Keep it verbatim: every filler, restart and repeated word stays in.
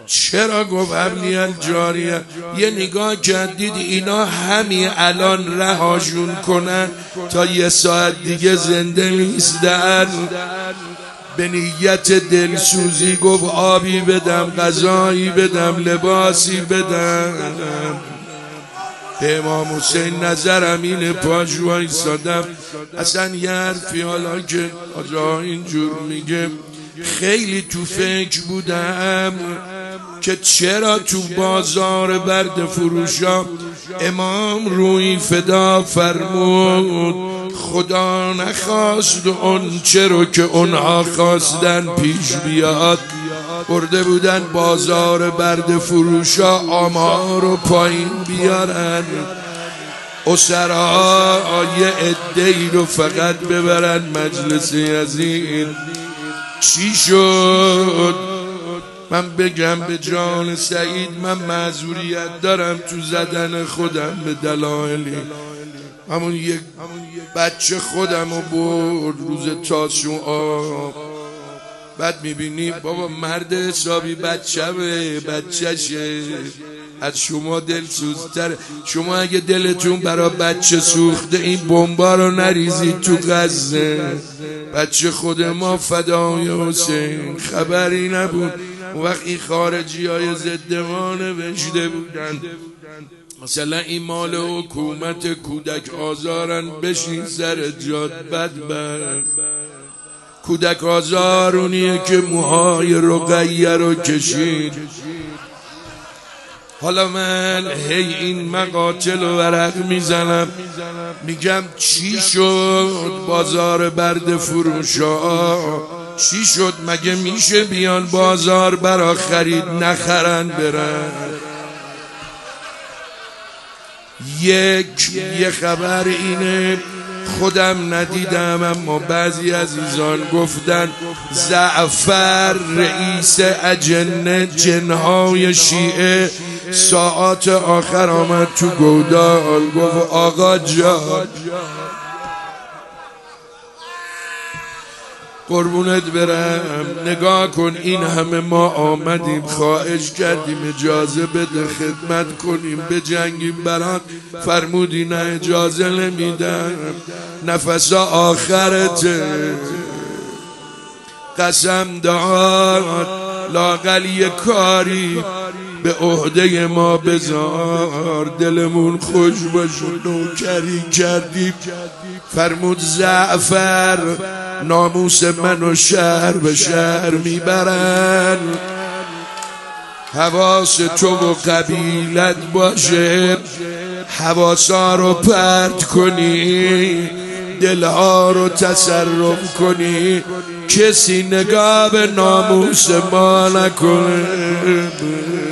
چرا گفت حبلی الجاریه؟ یه نگاه کردید اینا همین الان رهاشون کنن تا یه ساعت دیگه زنده نیستن. به نیت دلسوزی گفت آبی بدم، غذایی بدم، لباسی بدم. به امام حسین نظرم اینه، پاش وایسادم. اصلا یه حرفی حالا که آجا اینجور میگه، خیلی تو فکر بودم که چرا تو بازار برد فروشا امام روی فدا فرمود، خدا نخواست اون چرا که اونها خواستن پیش بیاد. برده بودن بازار برد فروشا آمار رو پایین بیارن، اسرا یه عده‌ای رو فقط ببرن مجلس یزید. چی شد؟ من بگم به جان سعید، من معذوریت دارم تو زدن خودم به دلایلی. همون یک بچه خودم رو برد روز تاسوعا، بعد میبینی بابا مرد حسابی بچه به بچهشه، از شما دل سوزتر. شما اگه دلتون برا بچه سوخته این بمبا رو نریزید تو غزه. بچه خود ما فدای حسین خبری نبود. اون وقت این خارجی های ضد ما نوشته بودن مثلا این مال حکومت، کودک آزارن، بشین سر جاد بدبخت. کودک آزارونیه که موهای رقیه رو کشید. حالا من هی این مقاتل و ورق میزنم، میگم چی شد بازار برد فروشا؟ چی شد؟ مگه میشه بیان بازار برا خرید نخرن برن؟ یک یه خبر اینه، خودم ندیدم اما بعضی عزیزان گفتن زعفر رئیس اجنه جنهای شیعه ساعات آخر آمد تو گودال، گفت آقا جان قربونت برم، نگاه کن این همه ما آمدیم خواهش کردیم اجازه بده خدمت کنیم بجنگیم برات، فرمودی نه اجازه نمیدم، نفسا آخرته. قسم داد لااقل یه کاری به عهده ما بذار، دلمون خوش باشه نوکری کردیم. فرمود زعفر ناموس من و شهر به شهر میبرن، حواس تو و قبیلت باشه، حواسا رو پرت کنی، دلها رو تصرف کنی، کسی نگاه به ناموس ما نکنه.